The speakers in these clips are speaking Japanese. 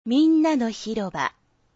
みんなの広場。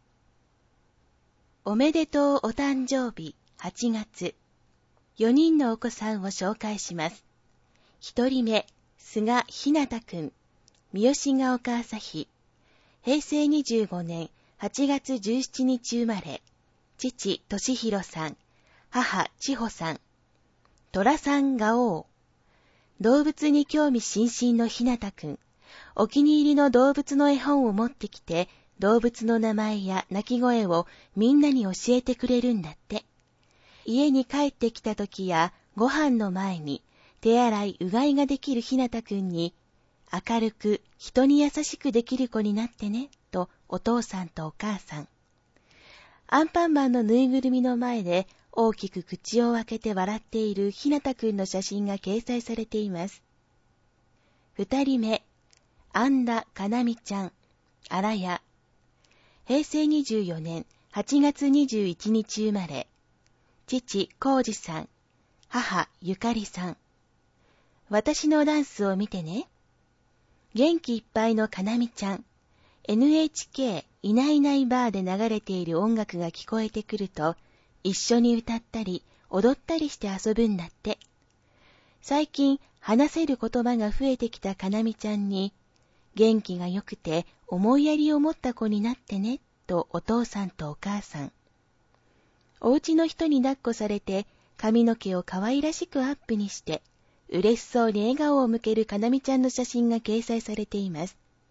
おめでとうお誕生日8月。4人のお子さんを紹介します。1人目、菅ひなたくん、三好が丘朝日。平成25年8月17日生まれ。父、俊弘さん、母、千穂さん。虎さんが王。動物に興味津々のひなたくん。お気に入りの動物の絵本を持ってきて、動物の名前や鳴き声をみんなに教えてくれるんだって。家に帰ってきた時やご飯の前に手洗いうがいができるひなたくんに、明るく人に優しくできる子になってね、とお父さんとお母さん。アンパンマンのぬいぐるみの前で大きく口を開けて笑っているひなたくんの写真が掲載されています。2人目、安田かなみちゃん、あらや。平成24年8月21日生まれ。父、浩二さん、母、ゆかりさん。私のダンスを見てね。元気いっぱいのかなみちゃん。NHK いないいないバーで流れている音楽が聞こえてくると、一緒に歌ったり踊ったりして遊ぶんだって。最近話せる言葉が増えてきたかなみちゃんに、元気が良くて思いやりを持った子になってね、とお父さんとお母さん。お家の人に抱っこされて髪の毛を可愛らしくアップにして、嬉しそうに笑顔を向けるかなみちゃんの写真が掲載されています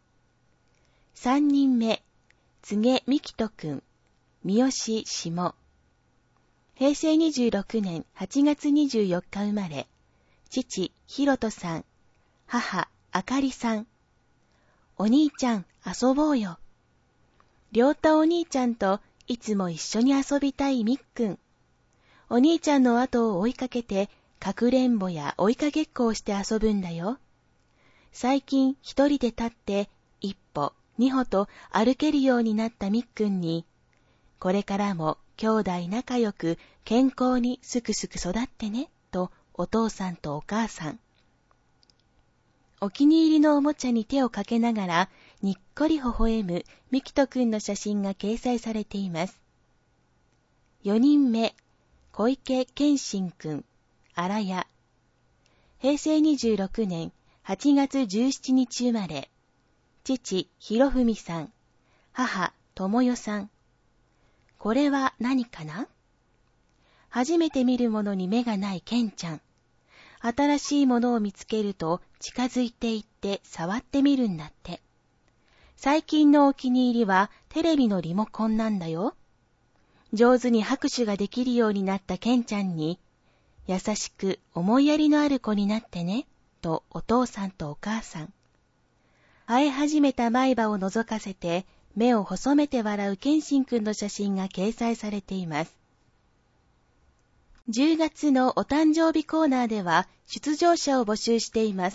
。3人目、柘植みきとくん、三好下。平成26年8月24日生まれ。父、ひろとさん、母、あかりさん。お兄ちゃん、遊ぼうよ。りょうたお兄ちゃんといつも一緒に遊びたいみっくん。お兄ちゃんの後を追いかけて、かくれんぼや追いかけっこをして遊ぶんだよ。最近一人で立って一歩、二歩と歩けるようになったみっくんに、これからも兄弟仲良く健康にすくすく育ってね、とお父さんとお母さん。お気に入りのおもちゃに手をかけながらにっこり微笑むみきとくんの写真が掲載されています。4人目、小池健信くん、あらや。平成26年8月17日生まれ。父、ひろふみさん、母、ともよさん。これは何かな？初めて見るものに目がないケンちゃん。新しいものを見つけると近づいていって触ってみるんだって。最近のお気に入りはテレビのリモコンなんだよ。上手に拍手ができるようになったケンちゃんに、優しく思いやりのある子になってね、とお父さんとお母さん。生え始めた前歯を覗かせて目を細めて笑うケンシンくんの写真が掲載されています。10月のお誕生日コーナーでは出場者を募集しています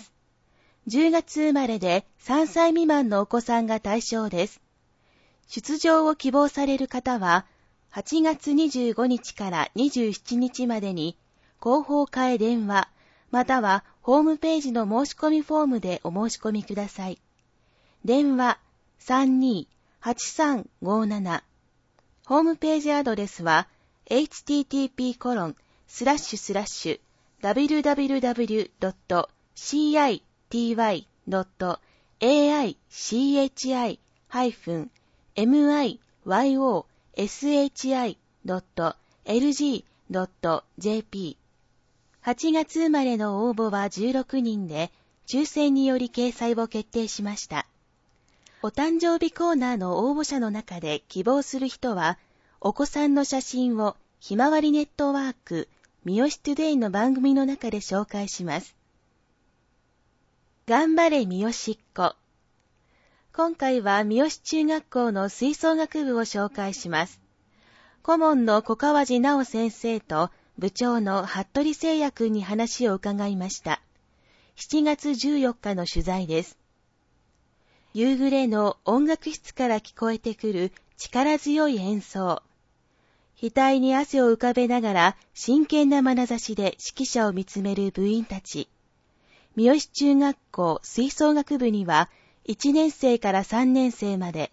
。10月生まれで3歳未満のお子さんが対象です。出場を希望される方は、8月25日から27日までに、広報課へ電話、またはホームページの申し込みフォームでお申し込みください。電話 32-8357。ホームページアドレスは、http://www.city-myshi.lg.jp。 8月生まれの応募は16人で、抽選により掲載を決定しました。お誕生日コーナーの応募者の中で希望する人は、お子さんの写真をひまわりネットワーク三好トゥデイの番組の中で紹介します。頑張れ三好っ子。今回は三好中学校の吹奏楽部を紹介します。顧問の小川地直先生と部長の服部聖也くんに話を伺いました。7月14日の取材です。夕暮れの音楽室から聞こえてくる力強い演奏。額に汗を浮かべながら真剣な眼差しで指揮者を見つめる部員たち。三好中学校吹奏楽部には1年生から3年生まで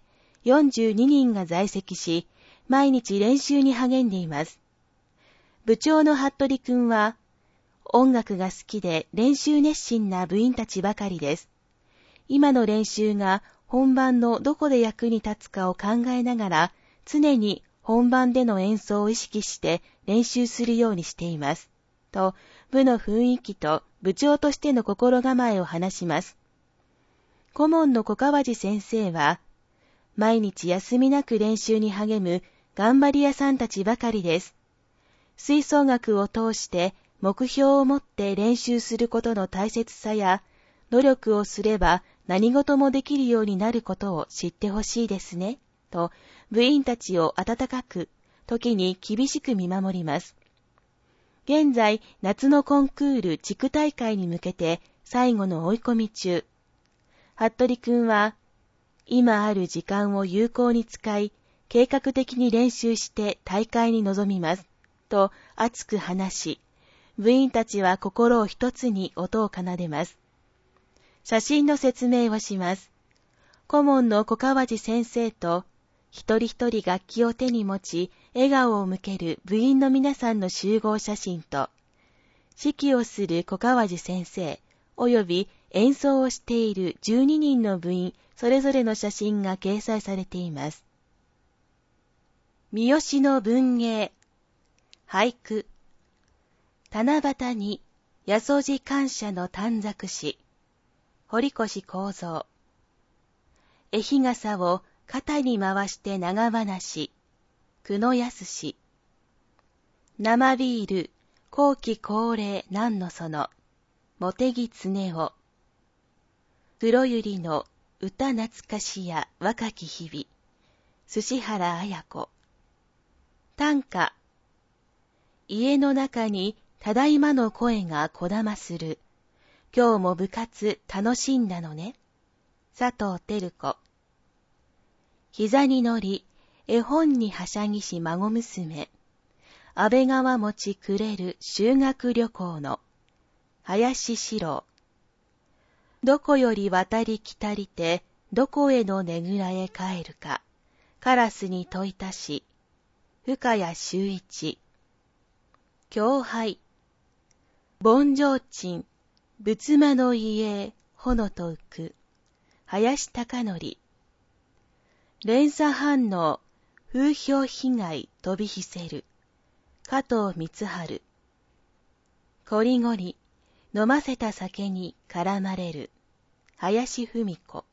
42人が在籍し、毎日練習に励んでいます。部長の服部くんは、音楽が好きで練習熱心な部員たちばかりです。今の練習が本番のどこで役に立つかを考えながら、常に本番での演奏を意識して練習するようにしています。と、部の雰囲気と部長としての心構えを話します。顧問の小川地先生は、毎日休みなく練習に励む頑張り屋さんたちばかりです。吹奏楽を通して目標を持って練習することの大切さや、努力をすれば何事もできるようになることを知ってほしいですね、と部員たちを温かく、時に厳しく見守ります。現在、夏のコンクール地区大会に向けて最後の追い込み中。服部くんは、今ある時間を有効に使い、計画的に練習して大会に臨みます、と熱く話し、部員たちは心を一つに音を奏でます。写真の説明をします。顧問の小川地先生と、一人一人楽器を手に持ち、笑顔を向ける部員の皆さんの集合写真と、指揮をする小川地先生、および演奏をしている12人の部員、それぞれの写真が掲載されています。三好の文芸。俳句。七夕に八十路感謝の短冊詩。堀越幸三。絵日傘を肩に回して長話。久野康。生ビール、後期高齢なんのその。茂木常夫。黒百合の歌懐かしや若き日々。寿原綾子。短歌。家の中にただいまの声がこだまする。今日も部活楽しんだのね。佐藤輝子。膝に乗り、絵本にはしゃぎし孫娘。安倍川餅くれる修学旅行の。林史郎。どこより渡り来たりて、どこへのねぐらへ帰るか。カラスに問いたし。深谷修一。教拝。盆上鎮、仏間の家へ、ほのと浮く。林貴則。連鎖反応、風評被害飛びひせる。加藤光晴。こりごり、飲ませた酒に絡まれる。林芙美子。